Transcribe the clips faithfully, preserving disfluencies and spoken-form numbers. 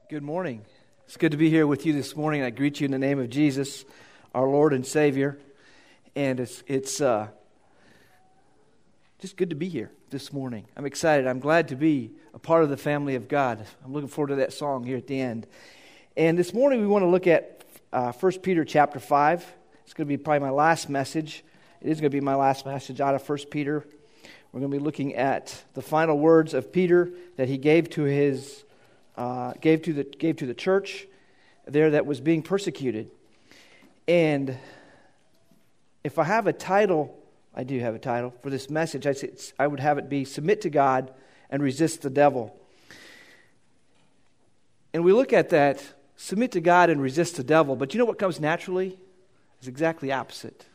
Good morning. It's good to be here with you this morning. I greet you in the name of Jesus, our Lord and Savior. And it's it's uh, just good to be here this morning. I'm excited. I'm glad to be a part of the family of God. I'm looking forward to that song here at the end. And this morning we want to look at uh, First Peter chapter five. It's going to be probably my last message. It is going to be my last message out of First Peter. We're going to be looking at the final words of Peter that he gave to his Uh, gave to the gave to the church there that was being persecuted. And if I have a title, I do have a title for this message. I say it's, I would have it be "Submit to God and Resist the Devil." And we look at that, submit to God and resist the devil. But you know what comes naturally? It's exactly opposite.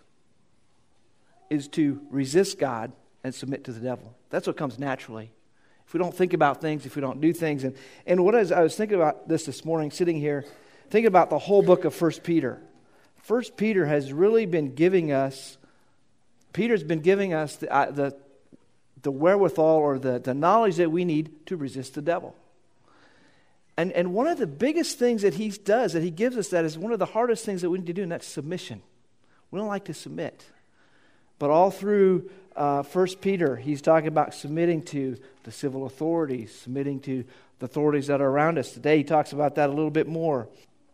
Is to resist God and submit to the devil. That's what comes naturally. If we don't think about things, if we don't do things. And, and what is, I was thinking about this this morning, sitting here, thinking about the whole book of First Peter. First Peter has really been giving us, Peter's been giving us the uh, the, the wherewithal or the, the knowledge that we need to resist the devil. And, and one of the biggest things that he does, that he gives us, that is one of the hardest things that we need to do, and that's submission. We don't like to submit. But all through uh, First Peter, he's talking about submitting to the civil authorities, submitting to the authorities that are around us. Today he talks about that a little bit more.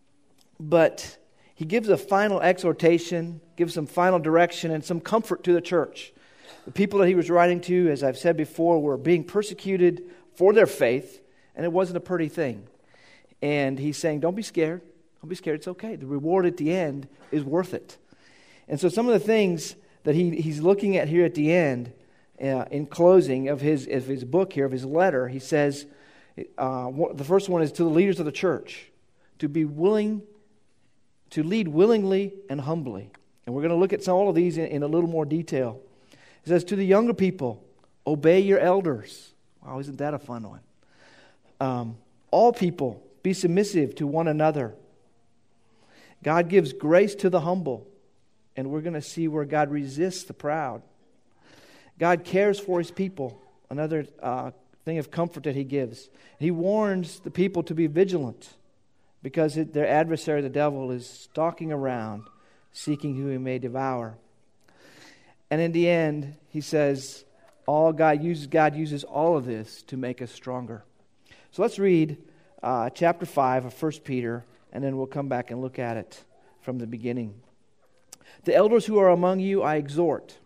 But he gives a final exhortation, gives some final direction and some comfort to the church. The people that he was writing to, as I've said before, were being persecuted for their faith, and it wasn't a pretty thing. And he's saying, don't be scared. Don't be scared. It's okay. The reward at the end is worth it. And so some of the things that he, he's looking at here at the end, uh, in closing of his of his book here, of his letter, he says, uh, the first one is to the leaders of the church, to be willing, to lead willingly and humbly. And we're going to look at some, all of these in, in a little more detail. It says, to the younger people, obey your elders. Wow, isn't that a fun one? Um, all people, be submissive to one another. God gives grace to the humble. And we're going to see where God resists the proud. God cares for His people. Another uh, thing of comfort that He gives. He warns the people to be vigilant because it, their adversary, the devil, is stalking around, seeking who he may devour. And in the end, He says, all God uses, God uses all of this to make us stronger. So let's read uh, chapter five of First Peter, and then we'll come back and look at it from the beginning. The elders who are among you I exhort.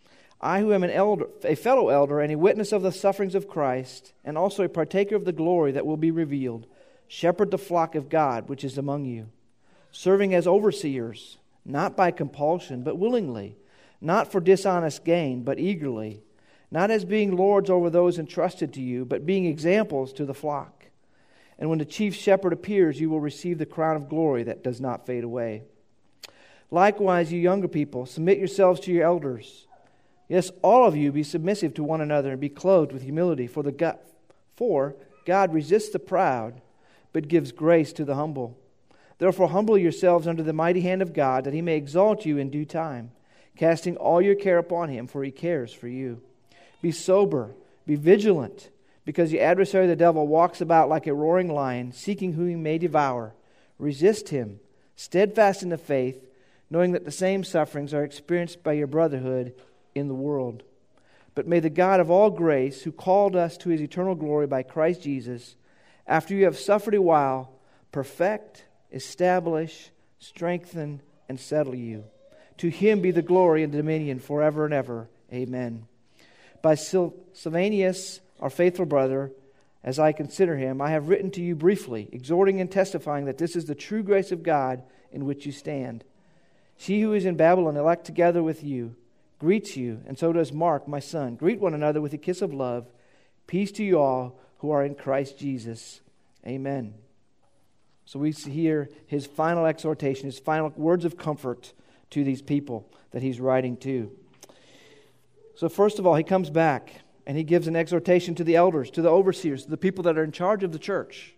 I who am an elder, a fellow elder and a witness of the sufferings of Christ, and also a partaker of the glory that will be revealed, shepherd the flock of God which is among you, serving as overseers, not by compulsion, but willingly, not for dishonest gain, but eagerly, not as being lords over those entrusted to you, but being examples to the flock. And when the chief shepherd appears, you will receive the crown of glory that does not fade away. Likewise, you younger people, submit yourselves to your elders. Yes, all of you be submissive to one another and be clothed with humility. For the God, for God resists the proud, but gives grace to the humble. Therefore, humble yourselves under the mighty hand of God, that He may exalt you in due time, casting all your care upon Him, for He cares for you. Be sober, be vigilant, because the adversary the devil walks about like a roaring lion, seeking whom he may devour. Resist him, steadfast in the faith, knowing that the same sufferings are experienced by your brotherhood in the world. But may the God of all grace, who called us to His eternal glory by Christ Jesus, after you have suffered a while, perfect, establish, strengthen, and settle you. To Him be the glory and dominion forever and ever. Amen. By Sil- Silvanus, our faithful brother, as I consider him, I have written to you briefly, exhorting and testifying that this is the true grace of God in which you stand. She who is in Babylon, elect together with you, greets you, and so does Mark, my son. Greet one another with a kiss of love. Peace to you all who are in Christ Jesus. Amen. So we see here his final exhortation, his final words of comfort to these people that he's writing to. So first of all, he comes back and he gives an exhortation to the elders, to the overseers, to the people that are in charge of the church.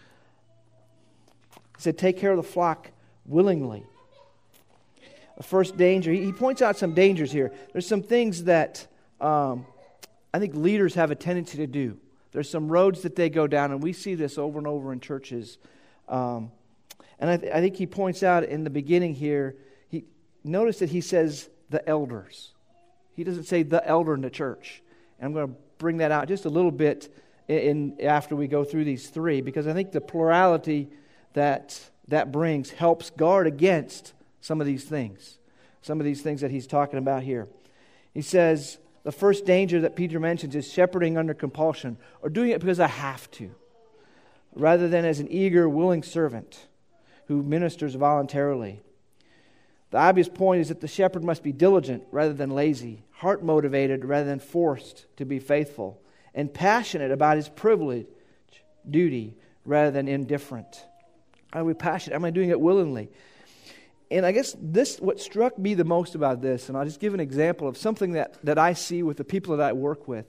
He said, take care of the flock willingly. The first danger, he points out some dangers here. There's some things that um, I think leaders have a tendency to do. There's some roads that they go down, and we see this over and over in churches. Um, and I, th- I think he points out in the beginning here, he notice that he says the elders. He doesn't say the elder in the church. And I'm going to bring that out just a little bit in, in after we go through these three, because I think the plurality that that brings helps guard against some of these things. Some of these things that he's talking about here. He says the first danger that Peter mentions is shepherding under compulsion, or doing it because I have to, rather than as an eager, willing servant who ministers voluntarily. The obvious point is that the shepherd must be diligent rather than lazy, heart-motivated rather than forced to be faithful, and passionate about his privilege, duty, rather than indifferent. Are we passionate? Am I doing it willingly? And I guess this, what struck me the most about this, and I'll just give an example of something that, that I see with the people that I work with.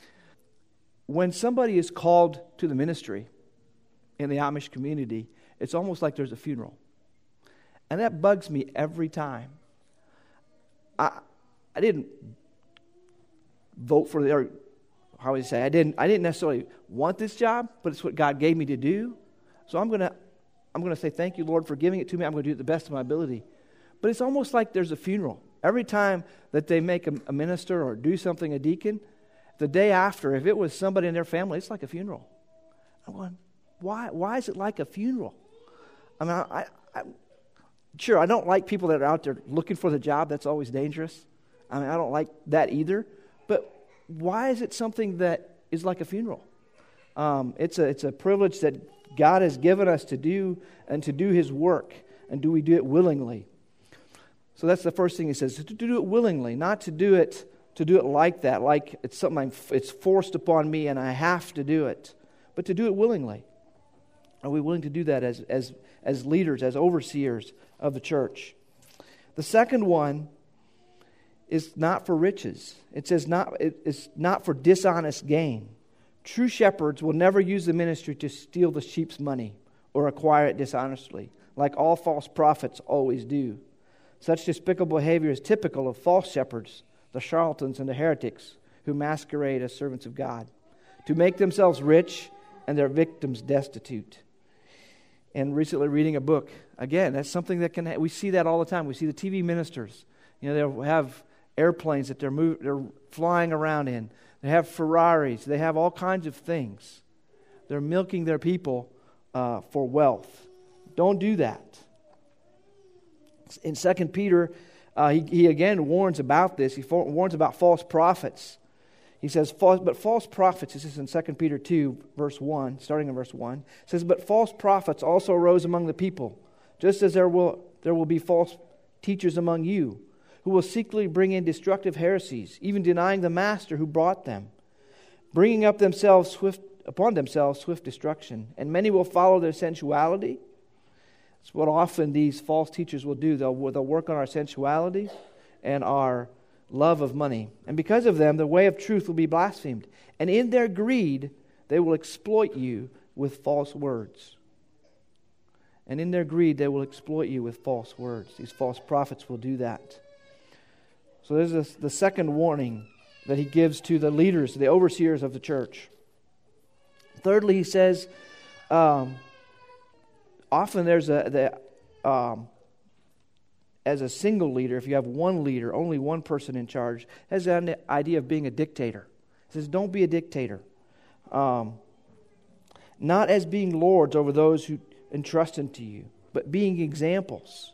When somebody is called to the ministry in the Amish community, it's almost like there's a funeral. And that bugs me every time. I I didn't vote for the, or how would you say, I didn't I didn't necessarily want this job, but it's what God gave me to do. So I'm gonna I'm gonna say thank you, Lord, for giving it to me. I'm gonna do it the best of my ability. But it's almost like there's a funeral. Every time that they make a, a minister or do something, a deacon, the day after, if it was somebody in their family, it's like a funeral. I'm going, why why is it like a funeral? I mean, I, I Sure, I don't like people that are out there looking for the job. That's always dangerous. I mean, I don't like that either. But why is it something that is like a funeral? Um, it's a it's a privilege that God has given us to do and to do His work. And do we do it willingly? So that's the first thing he says: to do it willingly, not to do it to do it like that, like it's something I'm, it's forced upon me and I have to do it, but to do it willingly. Are we willing to do that as as as leaders, as overseers of the church? The second one is not for riches. It says not it's not for dishonest gain. True shepherds will never use the ministry to steal the sheep's money or acquire it dishonestly, like all false prophets always do. Such despicable behavior is typical of false shepherds, the charlatans and the heretics who masquerade as servants of God, to make themselves rich and their victims destitute. And recently reading a book, again, that's something that can, ha- we see that all the time. We see the T V ministers, you know, they'll have airplanes that they're move, they're flying around in. They have Ferraris. They have all kinds of things. They're milking their people uh, for wealth. Don't do that. In Second Peter, uh, he, he again warns about this. He for, warns about false prophets. He says, false, but false prophets, this is in Second Peter two, verse one, starting in verse one, says, but false prophets also arose among the people, just as there will there will be false teachers among you, who will secretly bring in destructive heresies, even denying the master who brought them, bringing up themselves swift upon themselves swift destruction. And many will follow their sensuality. That's what often these false teachers will do. They'll, they'll work on our sensuality and our love of money. And because of them, the way of truth will be blasphemed. And in their greed, they will exploit you with false words. And in their greed, they will exploit you with false words. These false prophets will do that. So there's this, the second warning that he gives to the leaders, the overseers of the church. Thirdly, he says, um, often there's a, the, um, as a single leader, if you have one leader, only one person in charge, has an idea of being a dictator. He says, don't be a dictator. Um, not as being lords over those who entrust into you, but being examples.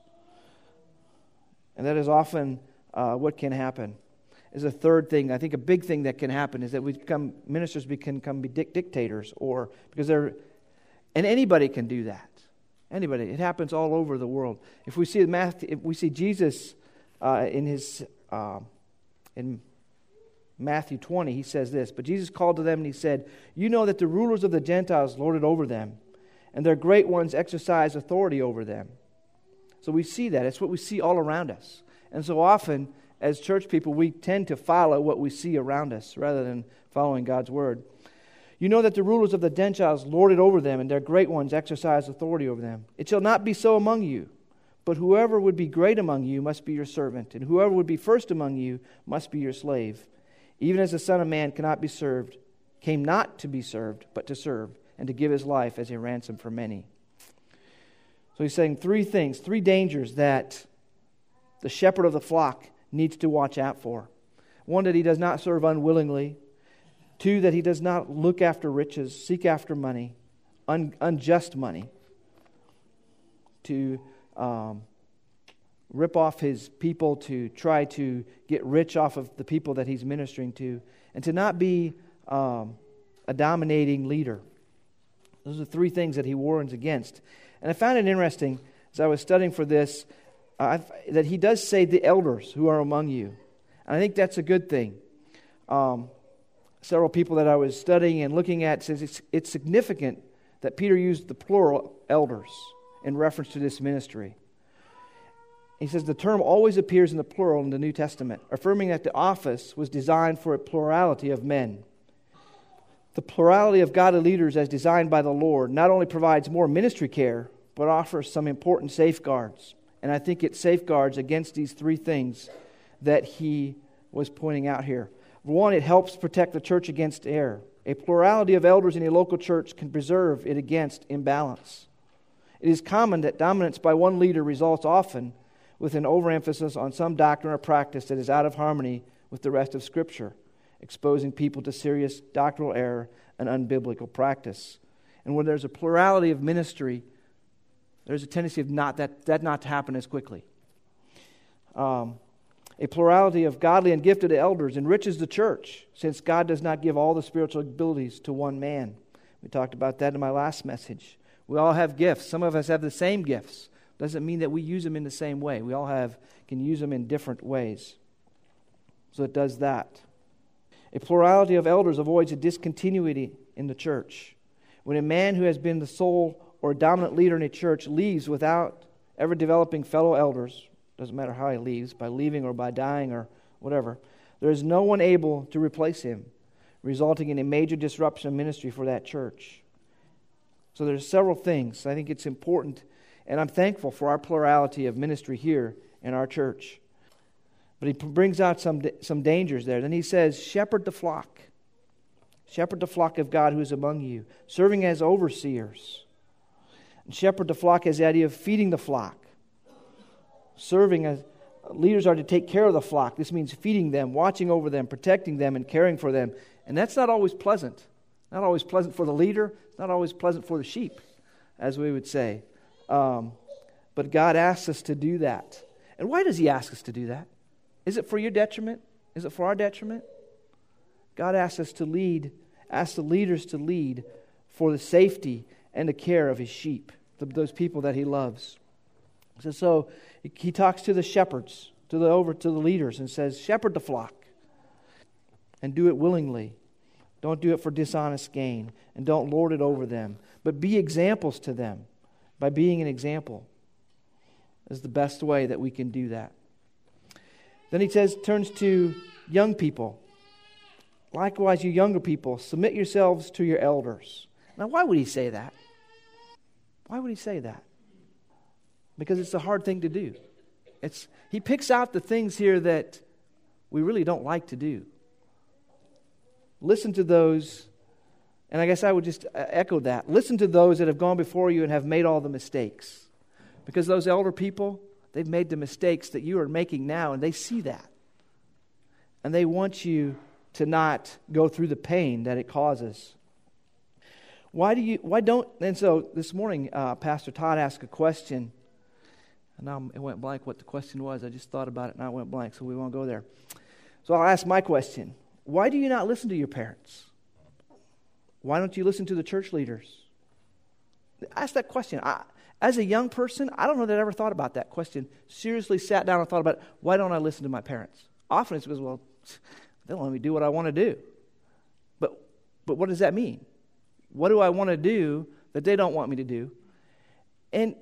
And that is often uh, what can happen. Is a third thing. I think a big thing that can happen is that we become ministers can become dic- dictators, or because they're, and anybody can do that. Anybody. It happens all over the world. If we see Matthew, if we see Jesus uh, in his uh, in Matthew twenty, he says this. But Jesus called to them and he said, "You know that the rulers of the Gentiles lord it over them, and their great ones exercise authority over them." So we see that. It's what we see all around us. And so often, as church people, we tend to follow what we see around us rather than following God's word. You know that the rulers of the Gentiles lord it over them, and their great ones exercise authority over them. It shall not be so among you, but whoever would be great among you must be your servant, and whoever would be first among you must be your slave, even as the Son of Man cannot be served came not to be served, but to serve, and to give his life as a ransom for many. So he's saying three things, three dangers that the shepherd of the flock needs to watch out for. One, that he does not serve unwillingly. Two, that he does not look after riches, seek after money, un- unjust money, to um, rip off his people, to try to get rich off of the people that he's ministering to, and to not be um, a dominating leader. Those are three things that he warns against. And I found it interesting, as I was studying for this, uh, that he does say the elders who are among you. And I think that's a good thing. Um, several people that I was studying and looking at says it's, it's significant that Peter used the plural elders in reference to this ministry. He says the term always appears in the plural in the New Testament, affirming that the office was designed for a plurality of men. The plurality of godly leaders as designed by the Lord not only provides more ministry care, but offers some important safeguards. And I think it safeguards against these three things that he was pointing out here. One, it helps protect the church against error. A plurality of elders in a local church can preserve it against imbalance. It is common that dominance by one leader results often with an overemphasis on some doctrine or practice that is out of harmony with the rest of Scripture, exposing people to serious doctrinal error and unbiblical practice. And when there's a plurality of ministry, there's a tendency of not that, that not to happen as quickly. Um, a plurality of godly and gifted elders enriches the church, since God does not give all the spiritual abilities to one man. We talked about that in my last message. We all have gifts. Some of us have the same gifts. Doesn't mean that we use them in the same way. We all have can use them in different ways. So it does that. A plurality of elders avoids a discontinuity in the church. When a man who has been the sole or dominant leader in a church leaves without ever developing fellow elders, doesn't matter how he leaves, by leaving or by dying or whatever, there is no one able to replace him, resulting in a major disruption of ministry for that church. So there's several things. I think it's important, and I'm thankful for our plurality of ministry here in our church. But he brings out some some dangers there. Then he says, shepherd the flock. Shepherd the flock of God who is among you, serving as overseers. And shepherd the flock has the idea of feeding the flock. Serving as leaders are to take care of the flock. This means feeding them, watching over them, protecting them, and caring for them. And that's not always pleasant. Not always pleasant for the leader. It's not always pleasant for the sheep, as we would say. Um, but God asks us to do that. And why does He ask us to do that? Is it for your detriment? Is it for our detriment? God asks us to lead, asks the leaders to lead for the safety and the care of His sheep, the, those people that He loves. So, so He talks to the shepherds, to the over to the leaders, and says, shepherd the flock and do it willingly. Don't do it for dishonest gain, and don't lord it over them, but be examples to them by being an example. Is the best way that we can do that. Then he says, turns to young people. Likewise, you younger people, submit yourselves to your elders. Now, why would he say that? Why would he say that? Because it's a hard thing to do. It's he picks out the things here that we really don't like to do. Listen to those, and I guess I would just echo that. Listen to those that have gone before you and have made all the mistakes. Because those elder people, they've made the mistakes that you are making now, and they see that. And they want you to not go through the pain that it causes. Why do you, why don't, and so this morning, uh, Pastor Todd asked a question, and now it went blank what the question was. I just thought about it, and I went blank, so we won't go there. So I'll ask my question. Why do you not listen to your parents? Why don't you listen to the church leaders? Ask that question. I, as a young person, I don't know that I ever thought about that question. Seriously sat down and thought about, why don't I listen to my parents? Often it's because, well, they don't let me do what I want to do. But but what does that mean? What do I want to do that they don't want me to do? And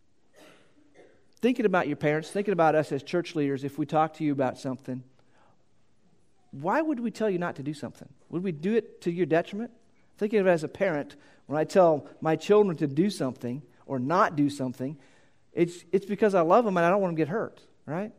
thinking about your parents, thinking about us as church leaders, if we talk to you about something, why would we tell you not to do something? Would we do it to your detriment? Thinking of it as a parent, when I tell my children to do something or not do something, it's it's because I love them and I don't want them to get hurt, right?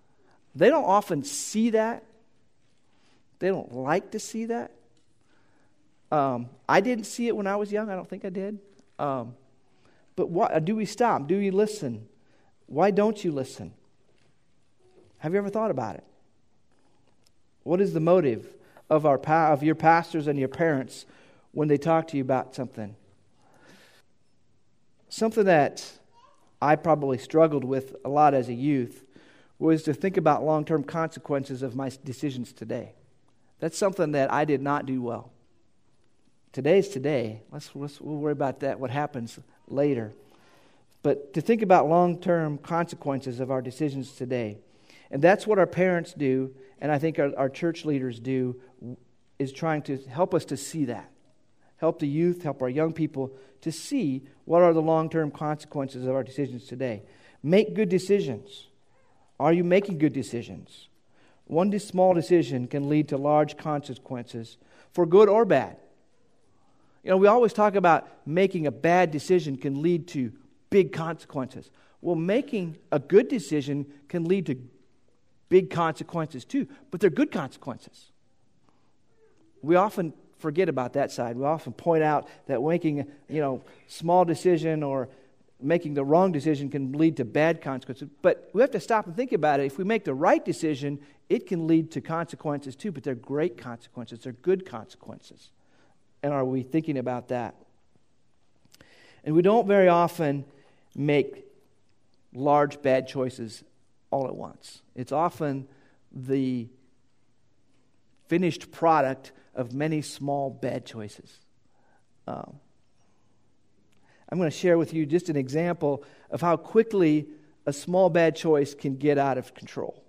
They don't often see that. They don't like to see that. Um, I didn't see it when I was young. I don't think I did. Um, but what, do we stop? Do we listen? Why don't you listen? Have you ever thought about it? What is the motive of our pa- of your pastors and your parents when they talk to you about something? Something that I probably struggled with a lot as a youth was to think about long-term consequences of my decisions today. That's something that I did not do well. Today's today. Let's, let's we'll worry about that, what happens later. But to think about long-term consequences of our decisions today. And that's what our parents do, and I think our, our church leaders do, is trying to help us to see that. Help the youth, help our young people to see what are the long-term consequences of our decisions today. Make good decisions. Are you making good decisions? One small decision can lead to large consequences for good or bad. You know, we always talk about making a bad decision can lead to big consequences. Well, making a good decision can lead to big consequences too, but they're good consequences. We often forget about that side. We often point out that making, you know, small decision or making the wrong decision can lead to bad consequences. But we have to stop and think about it. If we make the right decision, it can lead to consequences too, but they're great consequences. They're good consequences. And are we thinking about that? And we don't very often make large bad choices all at once. It's often the finished product of many small bad choices. Um, I'm going to share with you just an example of how quickly a small bad choice can get out of control.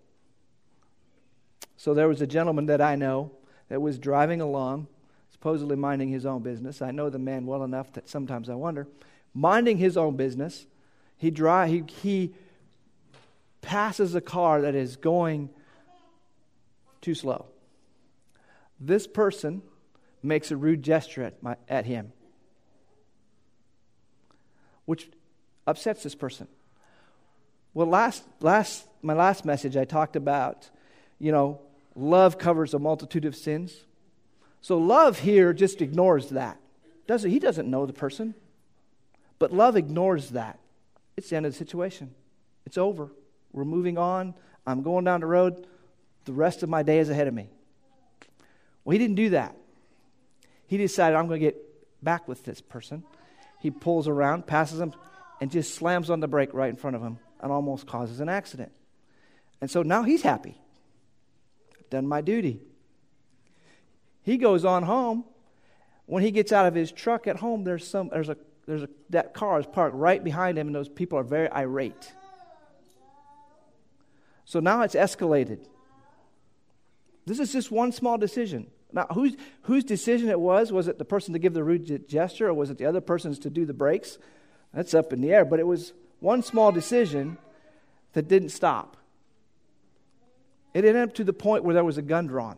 So there was a gentleman that I know that was driving along, supposedly minding his own business. I know the man well enough that sometimes I wonder. Minding his own business, he drive, he, he passes a car that is going too slow. This person makes a rude gesture at, my, at him, which upsets this person. Well, last last my last message, I talked about, you know, love covers a multitude of sins. So love here just ignores that. Doesn't he doesn't know the person, but love ignores that. It's the end of the situation. It's over. We're moving on. I'm going down the road. The rest of my day is ahead of me. Well, he didn't do that. He decided, I'm going to get back with this person. He pulls around, passes him, and just slams on the brake right in front of him and almost causes an accident. And so now he's happy. I've done my duty. He goes on home. When he gets out of his truck at home, there's some there's a there's a that car is parked right behind him, and those people are very irate. So now it's escalated. This is just one small decision. Now, whose whose decision it was? Was it the person to give the rude gesture, or was it the other person's to do the brakes? That's up in the air. But it was one small decision that didn't stop. It ended up to the point where there was a gun drawn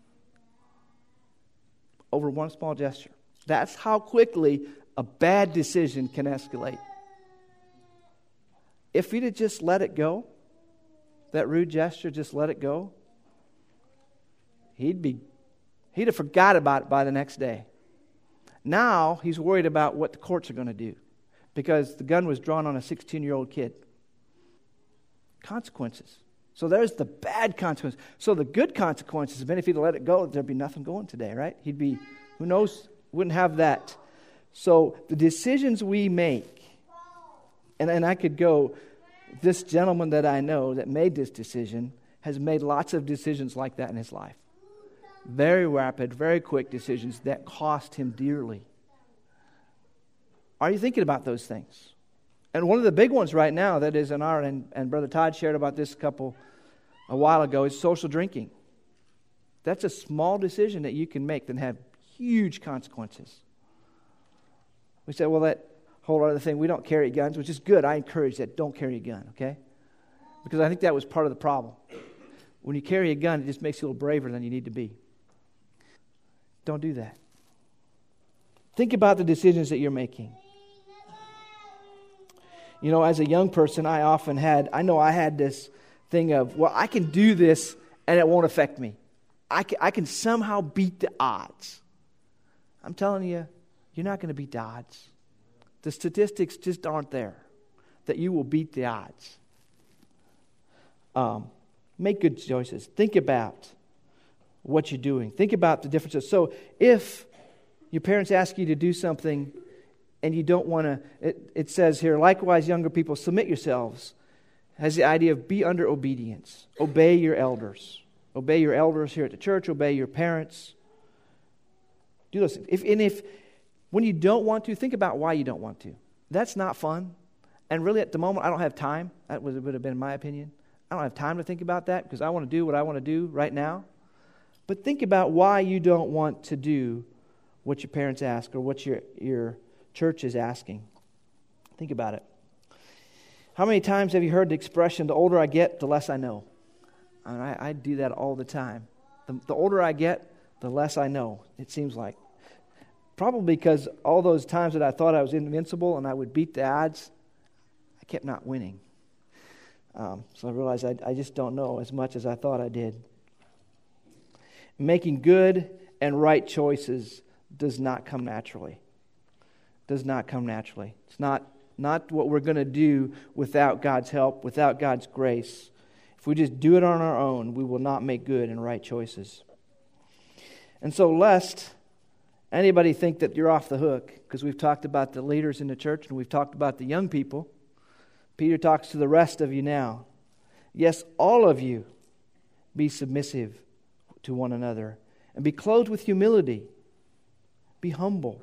over one small gesture. That's how quickly a bad decision can escalate. If he'd have just let it go, that rude gesture, just let it go, he'd be he'd have forgot about it by the next day. Now he's worried about what the courts are going to do because the gun was drawn on a sixteen-year-old kid. Consequences. So there's the bad consequences. So the good consequences have been if he'd let it go, there'd be nothing going today, right? He'd be, who knows, wouldn't have that. So the decisions we make, and, and I could go, this gentleman that I know that made this decision has made lots of decisions like that in his life. Very rapid, very quick decisions that cost him dearly. Are you thinking about those things? And one of the big ones right now that is in our, and, and Brother Todd shared about this a couple, a while ago, is social drinking. That's a small decision that you can make that have huge consequences. We say, well, that whole other thing, we don't carry guns, which is good. I encourage that. Don't carry a gun, okay? Because I think that was part of the problem. When you carry a gun, it just makes you a little braver than you need to be. Don't do that. Think about the decisions that you're making. You know, as a young person, I often had, I know I had this thing of, well, I can do this and it won't affect me. I can, I can somehow beat the odds. I'm telling you, you're not going to beat the odds. The statistics just aren't there that you will beat the odds. Um, make good choices. Think about what you're doing. Think about the differences. So if your parents ask you to do something and you don't want to, it, it says here, likewise, younger people, submit yourselves. It has the idea of be under obedience. Obey your elders. Obey your elders here at the church. Obey your parents. Do those things. If, and if, when you don't want to, think about why you don't want to. That's not fun. And really at the moment, I don't have time. That would have been my opinion. I don't have time to think about that because I want to do what I want to do right now. But think about why you don't want to do what your parents ask or what your, your church is asking. Think about it. How many times have you heard the expression, the older I get, the less I know? And I, I do that all the time. The, the older I get, the less I know, it seems like. Probably because all those times that I thought I was invincible and I would beat the odds, I kept not winning. Um, so I realized I, I just don't know as much as I thought I did. Making good and right choices does not come naturally. Does not come naturally. It's not, not what we're going to do without God's help, without God's grace. If we just do it on our own, we will not make good and right choices. And so lest anybody think that you're off the hook, because we've talked about the leaders in the church and we've talked about the young people, Peter talks to the rest of you now. Yes, all of you be submissive to one another and be clothed with humility. Be humble.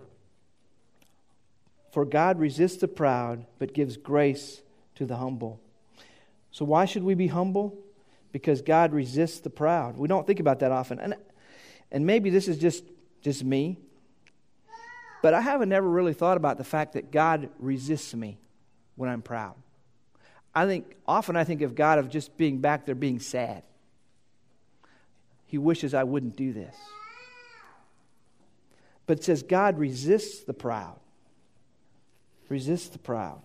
For God resists the proud, but gives grace to the humble. So why should we be humble? Because God resists the proud. We don't think about that often. And, and maybe this is just, just me, but I haven't never really thought about the fact that God resists me when I'm proud. I think, often I think of God of just being back there being sad. He wishes I wouldn't do this. But it says God resists the proud. Resists the proud.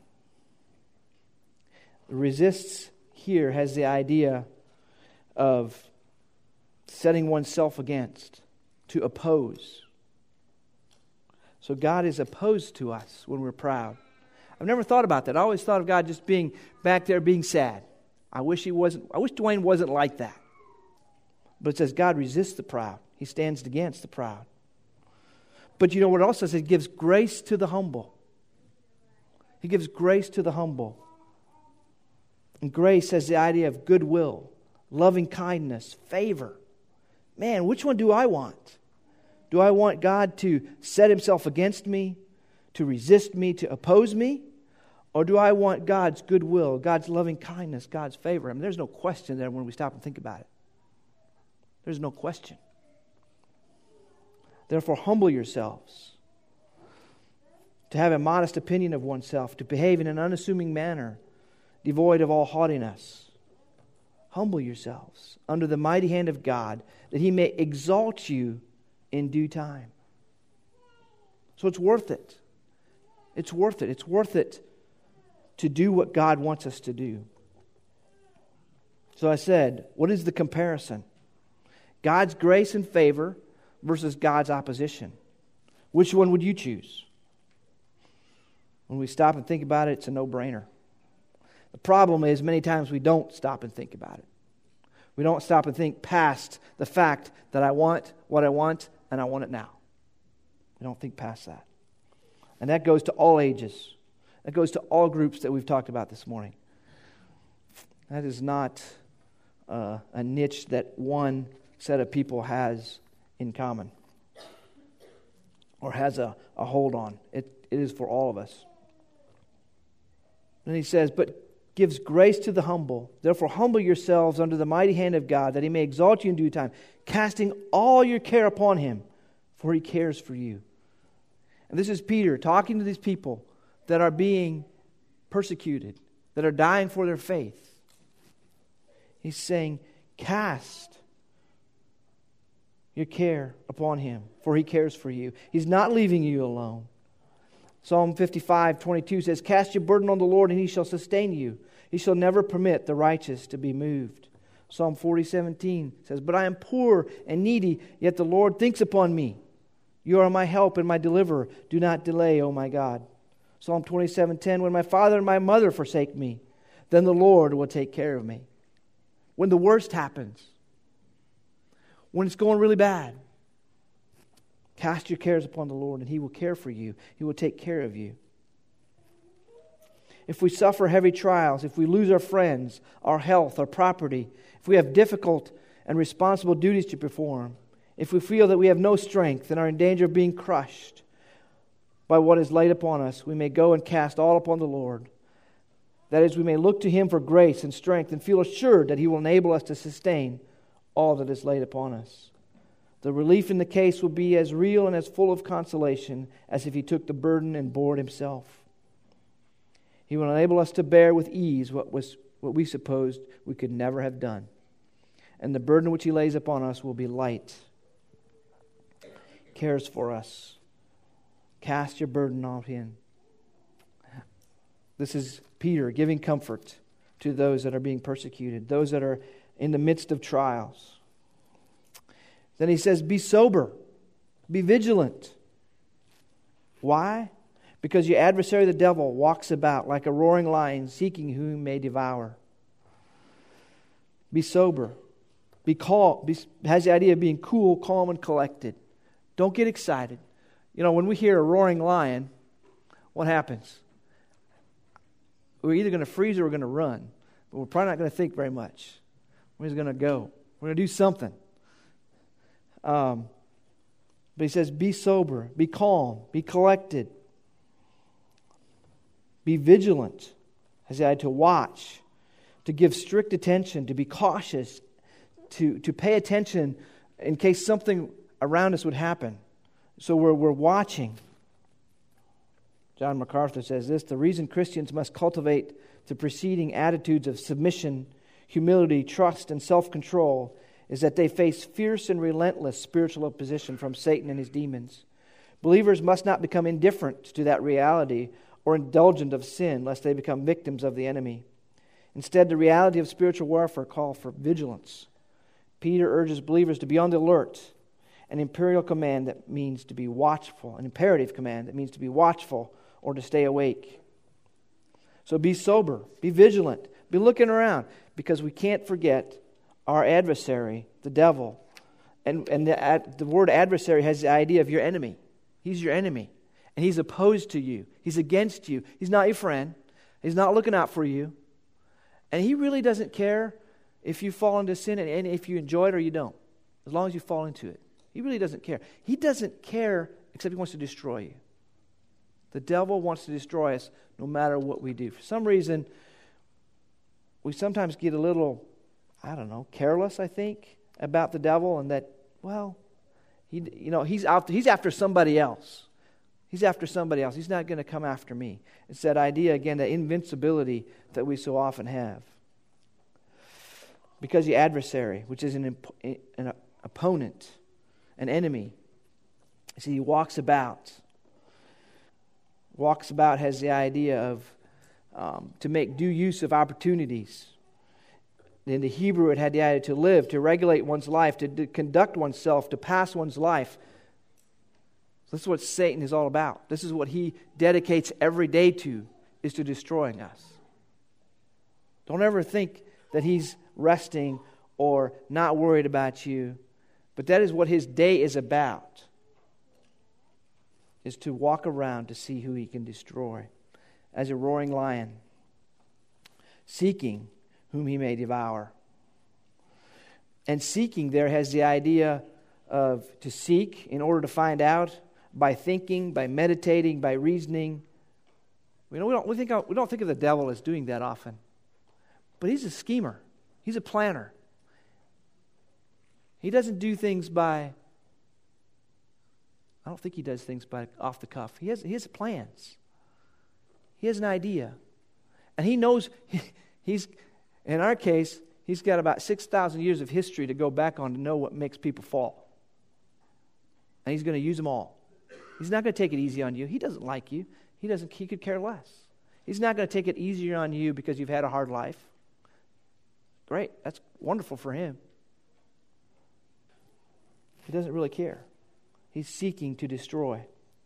Resists here has the idea of setting oneself against, to oppose. So God is opposed to us when we're proud. I've never thought about that. I always thought of God just being back there being sad. I wish he wasn't, I wish Dwayne wasn't like that. But it says God resists the proud. He stands against the proud. But you know what it also says? He gives grace to the humble. He gives grace to the humble. And grace has the idea of goodwill, loving kindness, favor. Man, which one do I want? Do I want God to set himself against me, to resist me, to oppose me? Or do I want God's goodwill, God's loving kindness, God's favor? I mean, there's no question there when we stop and think about it. There's no question. Therefore, humble yourselves, to have a modest opinion of oneself, to behave in an unassuming manner, devoid of all haughtiness. Humble yourselves under the mighty hand of God, that he may exalt you in due time. So it's worth it. It's worth it. It's worth it to do what God wants us to do. So I said, what is the comparison? God's grace and favor versus God's opposition. Which one would you choose? When we stop and think about it, it's a no-brainer. The problem is many times we don't stop and think about it. We don't stop and think past the fact that I want what I want and I want it now. We don't think past that. And that goes to all ages. That goes to all groups that we've talked about this morning. That is not uh, a niche that one set of people has in common or has a, a hold on. It, it is for all of us. Then he says, but gives grace to the humble. Therefore humble yourselves under the mighty hand of God, that he may exalt you in due time, casting all your care upon him, for he cares for you. And this is Peter talking to these people that are being persecuted, that are dying for their faith. He's saying, cast your care upon him, for he cares for you. He's not leaving you alone. Psalm fifty-five twenty-two says, cast your burden on the Lord, and he shall sustain you. He shall never permit the righteous to be moved. Psalm forty seventeen says, but I am poor and needy, yet the Lord thinks upon me. You are my help and my deliverer. Do not delay, O my God. Psalm twenty-seven ten, when my father and my mother forsake me, then the Lord will take care of me. When the worst happens, when it's going really bad, cast your cares upon the Lord and He will care for you. He will take care of you. If we suffer heavy trials, if we lose our friends, our health, our property, if we have difficult and responsible duties to perform, if we feel that we have no strength and are in danger of being crushed by what is laid upon us, we may go and cast all upon the Lord. That is, we may look to Him for grace and strength and feel assured that He will enable us to sustain all that is laid upon us. The relief in the case will be as real and as full of consolation as if He took the burden and bore it Himself. He will enable us to bear with ease what was what we supposed we could never have done. And the burden which He lays upon us will be light. He cares for us. Cast your burden on Him. This is Peter giving comfort to those that are being persecuted, those that are in the midst of trials. Then he says, be sober, be vigilant. Why? Because your adversary the devil walks about like a roaring lion, seeking whom he may devour. Be sober. Be calm. Be, has the idea of being cool, calm, and collected. Don't get excited. You know, when we hear a roaring lion, what happens? We're either going to freeze or we're going to run. But we're probably not going to think very much. We're just going to go. We're going to do something. Um, but he says, be sober, be calm, be collected. Be vigilant, as I had to watch, to give strict attention, to be cautious, to, to pay attention in case something around us would happen. So we're, we're watching. John MacArthur says this, the reason Christians must cultivate the preceding attitudes of submission, humility, trust, and self-control is that they face fierce and relentless spiritual opposition from Satan and his demons. Believers must not become indifferent to that reality or indulgent of sin, lest they become victims of the enemy. Instead, the reality of spiritual warfare calls for vigilance. Peter urges believers to be on the alert, an imperial command that means to be watchful, an imperative command that means to be watchful or to stay awake. So be sober, be vigilant, be looking around, because we can't forget our adversary, the devil. And, and the, the word adversary has the idea of your enemy. He's your enemy. And he's opposed to you. He's against you. He's not your friend. He's not looking out for you. And he really doesn't care if you fall into sin and if you enjoy it or you don't. As long as you fall into it. He really doesn't care. He doesn't care except he wants to destroy you. The devil wants to destroy us no matter what we do. For some reason, we sometimes get a little, I don't know, careless, I think, about the devil, and that, well, he, you know, he's out, he's after somebody else. He's after somebody else. He's not going to come after me. It's that idea, again, that invincibility that we so often have. Because the adversary, which is an, imp- an opponent, an enemy, see, he walks about. Walks about has the idea of um, to make due use of opportunities. In the Hebrew, it had the idea to live, to regulate one's life, to, to conduct oneself, to pass one's life. This is what Satan is all about. This is what he dedicates every day to, is to destroying us. Don't ever think that he's resting or not worried about you. But that is what his day is about, is to walk around to see who he can destroy. As a roaring lion, seeking whom he may devour. And seeking there has the idea of to seek in order to find out, by thinking, by meditating, by reasoning. We know we don't we think we don't think of the devil as doing that often, but he's a schemer. He's a planner. He doesn't do things by. I don't think he does things by off the cuff. He has he has plans. He has an idea, and he knows he, he's. In our case, he's got about six thousand years of history to go back on to know what makes people fall, and he's going to use them all. He's not going to take it easy on you. He doesn't like you. He doesn't. He could care less. He's not going to take it easier on you because you've had a hard life. Great. That's wonderful for him. He doesn't really care. He's seeking to destroy.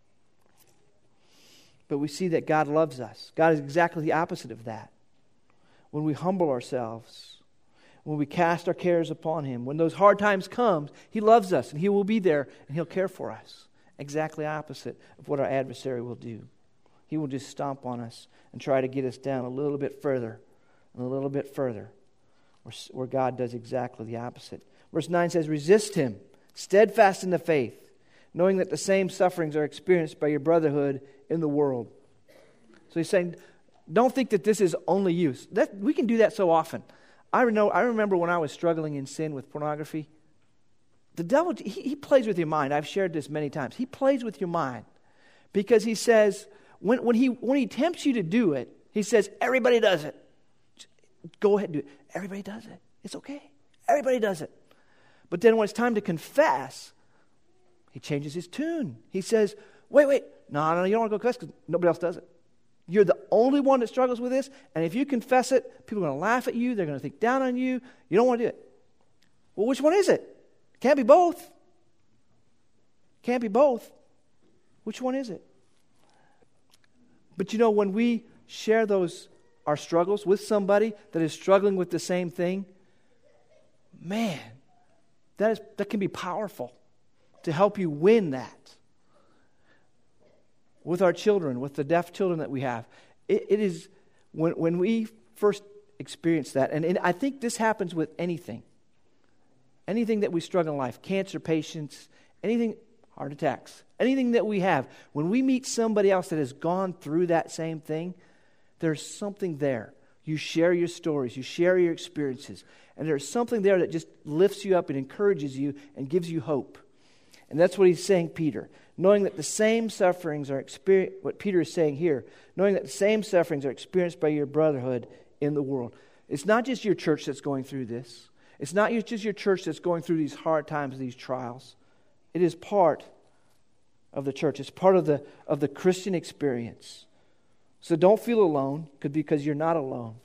But we see that God loves us. God is exactly the opposite of that. When we humble ourselves, when we cast our cares upon Him, when those hard times come, He loves us and He will be there and He'll care for us. Exactly opposite of what our adversary will do. He will just stomp on us and try to get us down a little bit further and a little bit further, where, where God does exactly the opposite. Verse nine says, resist him, steadfast in the faith, knowing that the same sufferings are experienced by your brotherhood in the world. So he's saying, don't think that this is only you. That, we can do that so often. I know. I remember when I was struggling in sin with pornography, the devil, he, he plays with your mind. I've shared this many times. He plays with your mind because he says, when, when, he, when he tempts you to do it, he says, everybody does it. Go ahead and do it. Everybody does it. It's okay. Everybody does it. But then when it's time to confess, he changes his tune. He says, wait, wait. No, no, you don't want to go confess because nobody else does it. You're the only one that struggles with this. And if you confess it, people are going to laugh at you. They're going to think down on you. You don't want to do it. Well, which one is it? Can't be both. Can't be both. Which one is it? But you know, when we share those, our struggles with somebody that is struggling with the same thing, man, that is that can be powerful to help you win that. With our children, with the deaf children that we have, it, it is when when we first experience that, and, and I think this happens with anything. Anything that we struggle in life, cancer patients, anything, heart attacks, anything that we have, when we meet somebody else that has gone through that same thing, there's something there. You share your stories, you share your experiences, and there's something there that just lifts you up and encourages you and gives you hope. And that's what he's saying, Peter. Knowing that the same sufferings are experienced, what Peter is saying here, knowing that the same sufferings are experienced by your brotherhood in the world. It's not just your church that's going through this. It's not just your church that's going through these hard times, these trials. It is part of the church. It's part of the of the Christian experience. So don't feel alone, because you're not alone.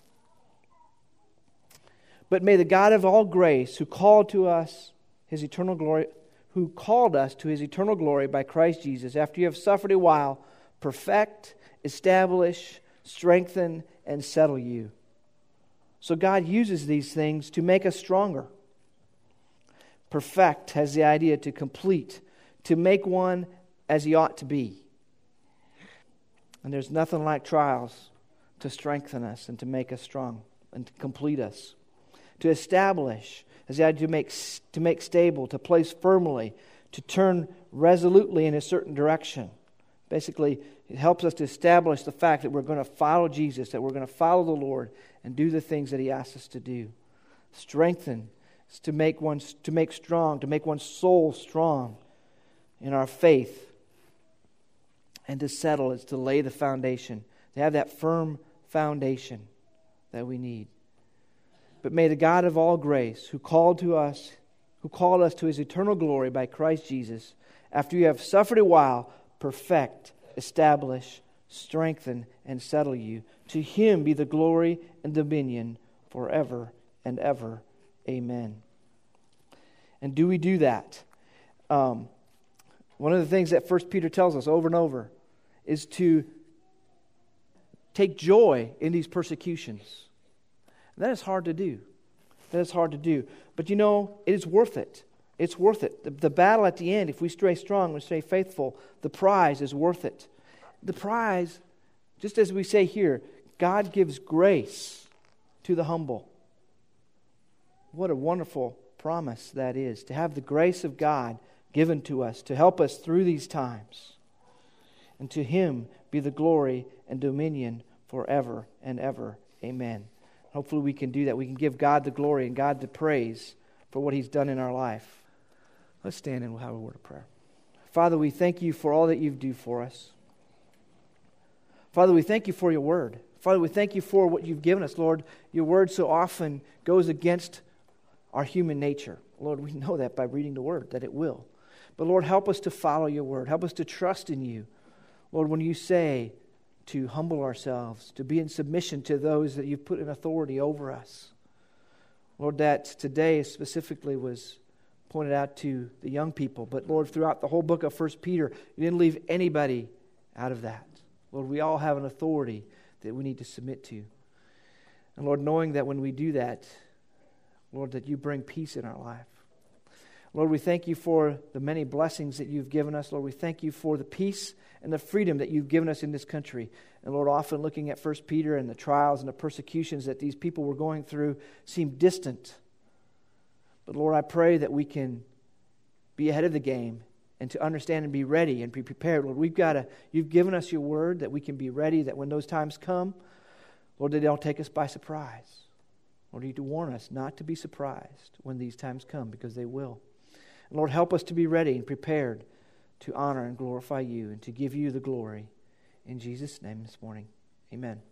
But may the God of all grace, who called to us His eternal glory, who called us to His eternal glory by Christ Jesus, after you have suffered a while, perfect, establish, strengthen, and settle you. So God uses these things to make us stronger. Perfect has the idea to complete, to make one as he ought to be. And there's nothing like trials to strengthen us and to make us strong and to complete us. To establish has the idea to make, to make stable, to place firmly, to turn resolutely in a certain direction. Basically, it helps us to establish the fact that we're going to follow Jesus, that we're going to follow the Lord and do the things that He asks us to do. Strengthen is to make one, to make strong, to make one's soul strong in our faith. And to settle is to lay the foundation, to have that firm foundation that we need. But may the God of all grace, who called to us, who called us to His eternal glory by Christ Jesus, after you have suffered a while, perfect, establish, strengthen, and settle you. To Him be the glory and dominion forever and ever. Amen. And do we do that? Um, one of the things that First Peter tells us over and over is to take joy in these persecutions. And that is hard to do. That is hard to do. But you know, it is worth it. It's worth it. The, the battle at the end, if we stay strong and stay faithful, the prize is worth it. The prize, just as we say here, God gives grace to the humble. What a wonderful promise that is, to have the grace of God given to us to help us through these times. And to Him be the glory and dominion forever and ever. Amen. Hopefully we can do that. We can give God the glory and God the praise for what He's done in our life. Let's stand and we'll have a word of prayer. Father, we thank You for all that You do for us. Father, we thank You for Your word. Father, we thank You for what You've given us, Lord. Your word so often goes against our human nature. Lord, we know that by reading the word, that it will. But Lord, help us to follow Your word. Help us to trust in You. Lord, when You say to humble ourselves, to be in submission to those that You've put in authority over us. Lord, that today specifically was pointed out to the young people. But Lord, throughout the whole book of First Peter, you didn't leave anybody out of that. Lord, we all have an authority that we need to submit to. And Lord, knowing that when we do that, Lord, that you bring peace in our life. Lord, we thank you for the many blessings that you've given us. Lord, we thank you for the peace and the freedom that you've given us in this country. And Lord, often looking at First Peter and the trials and the persecutions that these people were going through seemed distant. But Lord, I pray that we can be ahead of the game and to understand and be ready and be prepared. Lord, we've got to, you've given us your word that we can be ready, that when those times come, Lord, they don't take us by surprise. Lord, you need to warn us not to be surprised when these times come, because they will. And Lord, help us to be ready and prepared to honor and glorify you and to give you the glory. In Jesus' name this morning, amen.